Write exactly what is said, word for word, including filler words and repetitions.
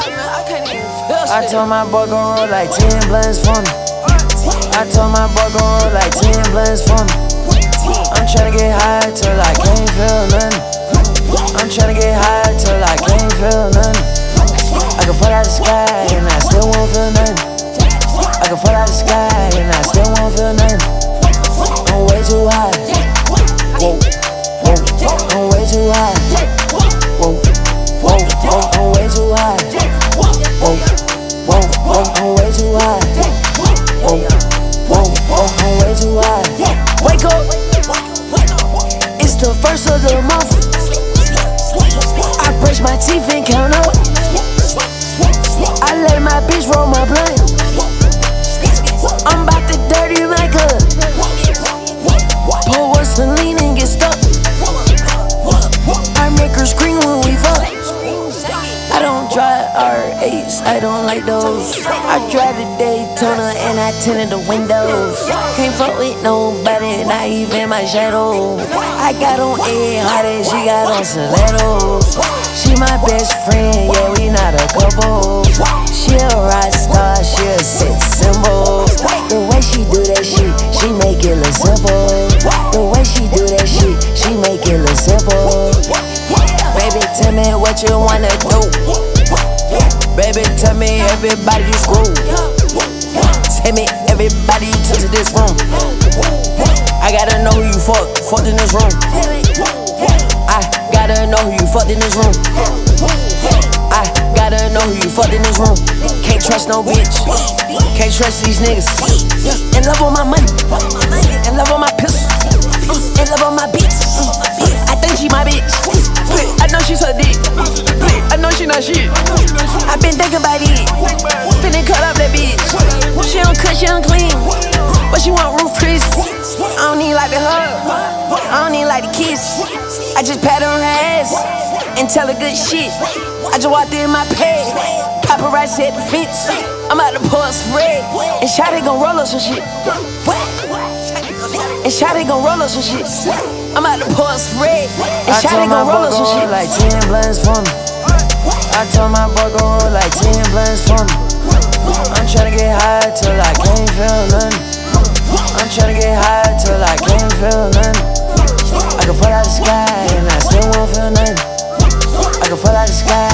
I told my boy gon' roll like ten blunts for me. I told my boy gon' roll like ten blunts for me. I'm tryna get high till I can't feel nothing. I'm tryna get high till I can't feel nothing. I can fall out the sky and I still won't feel nothing. I can fall out the sky and I still won't feel nothing. I'm way too high. Whoa, whoa, I'm way too high. Whoa, whoa, whoa, I'm way too high. Whoa, whoa, whoa, I'm way too high. Whoa, whoa, whoa, I'm way too high. Wake up, it's the first of the month. I brush my teeth and count up. I let my bitch roll my blunt. I'm about to dirty my cup. Pour one Celine and get stuck. I make her scream when we fuck. I don't drive R eights, I don't like those. I drive the Daytona and I tinted the windows. Can't fuck with nobody, not even my shadow. I got on A hard as she got on stilettos. She my best friend, yeah, we not a couple. She a rock star, she a sex symbol. The way she do that shit, she make it look simple. The way she do that shit, she make it look simple. Baby, tell me what you wanna do. Baby, tell me everybody you screw. Tell me everybody you took to this room. I gotta know who you fuck, fucked in this room. I gotta know who you fucked in this room. I gotta know who you fucked in this room. Can't trust no bitch. Can't trust these niggas. In love on my money. In love on my pistol. In love on my beats. I think she my bitch. I know she's her dick. I know she not shit. I been thinking about it. Finna cut up that bitch. She don't cut, she don't clean, but she want roof Chris. I don't need like the hug. I don't need like the kiss. I just pat on her ass and tell her good shit. I just walked in my pay. Paparazzi at the fence. I'm about to pour some red. And Shawty gon' roll up some shit. And Shawty gon' roll up some shit. I'm about to pour some red. And Shawty gon' roll up some shit. Like ten blunts for me. I told my boy gon' roll like ten blunts for me. I'm tryna get high till I can't feel nothing. I'm tryna get high till I can't feel nothing. I can fall out the sky and I still won't feel nothing. I can fall out the sky